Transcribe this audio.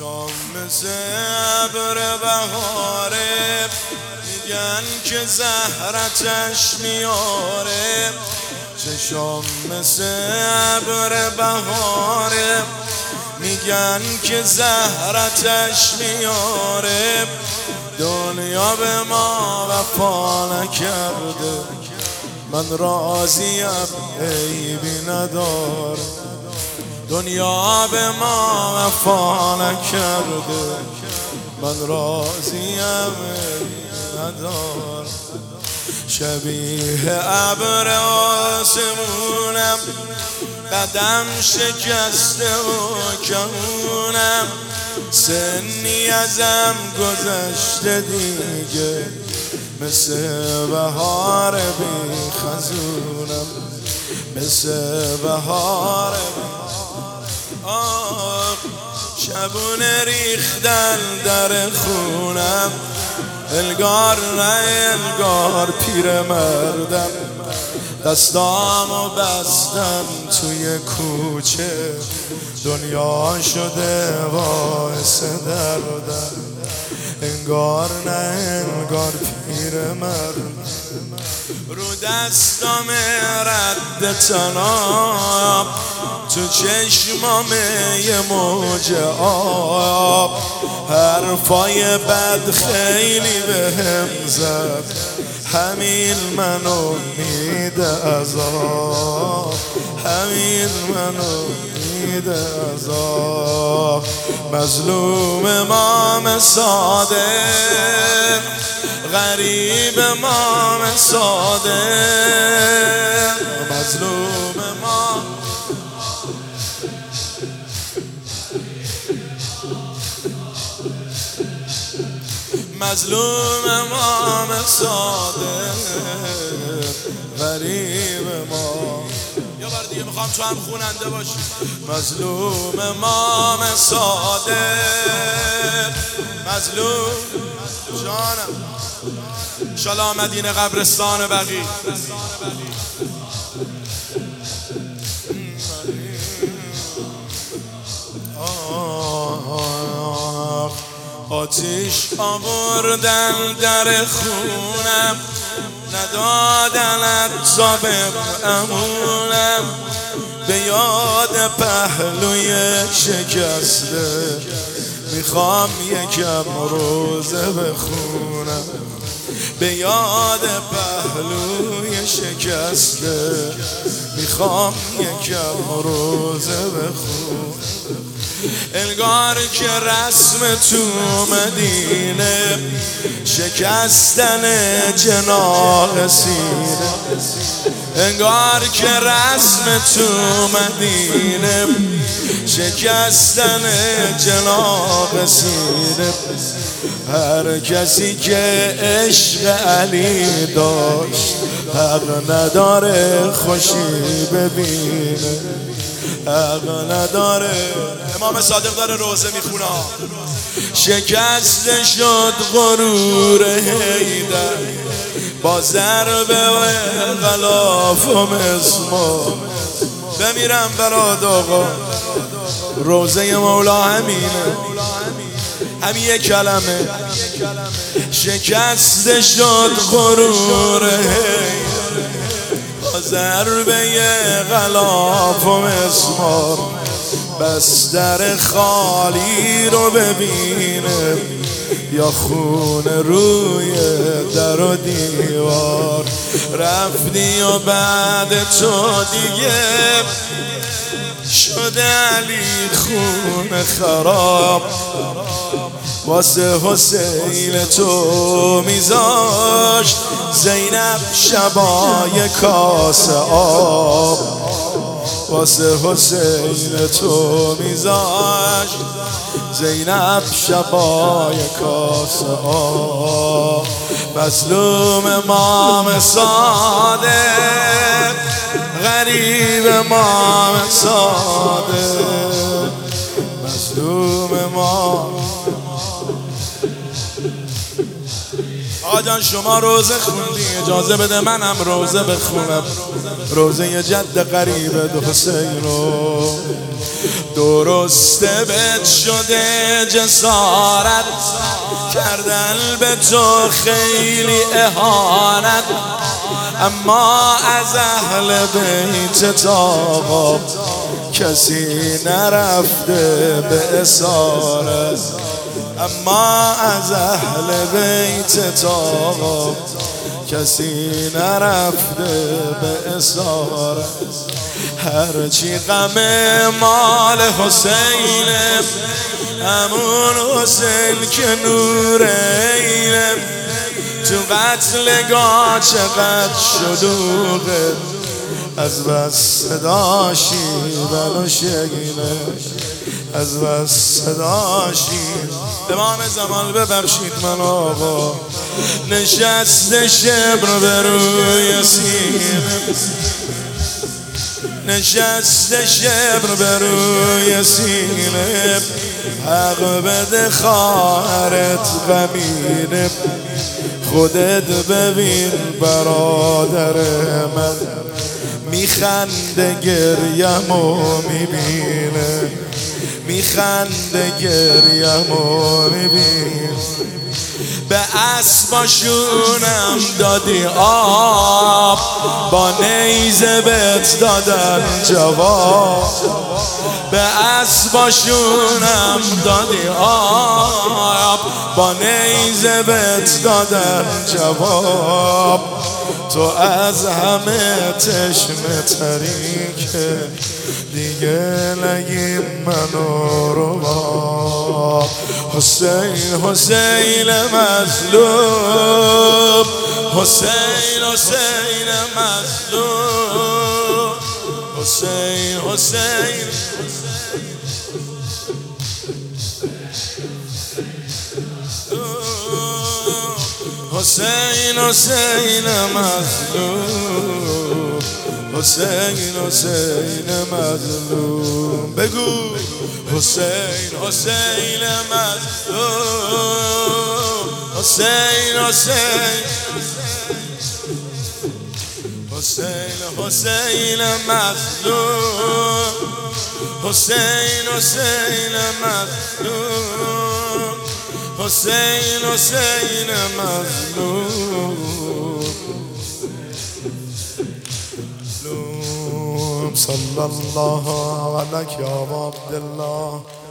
چشام مثل ابر بهاره، میگن که زهرتش میاره. چشام مثل ابر بهاره، میگن که زهرتش میاره. دنیا به ما وفا نکرده، من راضیم عیبی نداره. دنیا به ما وفا نکرده، من راضیم عیبی نداره. شبیه ابر آسمونم، قدم شکسته و کمونم. سنی ازم گذشته دیگه، مثل بهار بی خزونم، مثل بهار شبونه ریختن در خونم. انگار نه انگار پیر مردم، دستامو بستم توی کوچه. دنیا شده باعث دردم، انگار نه انگار پیر مردم. رو دستام رد تناب، تو چشمام یه موج آب. حرفای بد خیلی بهم زد، همین منو میده عذاب، همین منو میده عذاب. مظلوم امام صادق، غریب امام صادق. مظلوم امام، مظلوم امام صادق، غریب ما. یه بار دیگه میخوام تو هم خوننده باشی. مظلوم امام صادق، مظلوم جانم. انشالله مدینه قبرستان بقیع. آتیش آوردن در خونم، ندادن عذاب امونم. به یاد پهلوی شکسته، میخوام یکم روزه بخونم. به یاد پهلوی شکسته، میخوام یکم روزه بخونم. انگار که رسم تو مدینه، شکستن جناح سینه. انگار که رسم تو مدینه، شکستن جناح سینه. هر کسی که عشق علی داشت، حق نداره خوشی ببینه، حق نداره. امام صادق داره روزه میخونه. شکسته شد غرور حیدر، با ضربه و غلاف و مسمار. بمیرم برات آقا، روزه مولا همینه، همین یک کلمه. شکسته شد غرور حیدر، با ضربه غلاف و مسمار. بستر خالی رو ببینه، یا خون روی در و دیوار. رفتی و بعد تو دیگه، شده علی خون خراب. واسه حسین تو میذاشت زینب شبای کاسه آب. واسه حسین تو میذاشت زینب شبای کاسه آب. مظلوم امام صادق، غریب امام صادق. مظلوم امام آقا جان شما روزه خوندی، اجازه بده منم روزه بخونم. روزه جد غریب حسین رو درسته بهت شده جسارت کردن به تو خیلی اهانت، اما از اهل بیت آقا کسی نرفته به اسارت، اما از اهل بیت آقا کسی نرفته به اسارت. هرچی غم مال حسینه همون حسین که نورینه، تو قتلگاه چقدر شلوغه از بس صداشی بلو شگینه، از بس صداشی. امام زمان ببخشید من آقا نشسته شبر به روی سینه، نشسته شبر به روی سینه، حق بده خواهرت غمینه، خودت ببین برادر من میخنده گریمو میبینه، میخنده گریمو میبینه. به اسباشونم دادی آب با نیزه بهت دادن جواب، به اسباشونم دادی آب با نیزه بهت دادن جواب. تو از همه تشنه تری که دیگه نگیم منو رو با حسین، حسین مظلوم، حسین حسین مظلوم، حسین حسین حسین حسین مظلوم، حسین حسین مظلوم. بگو حسین حسین مظلوم، حسین حسین حسین حسین مظلوم، حسین حسین مظلوم، حسین حسین مظلوم. صلی الله علیک یا عبدالله.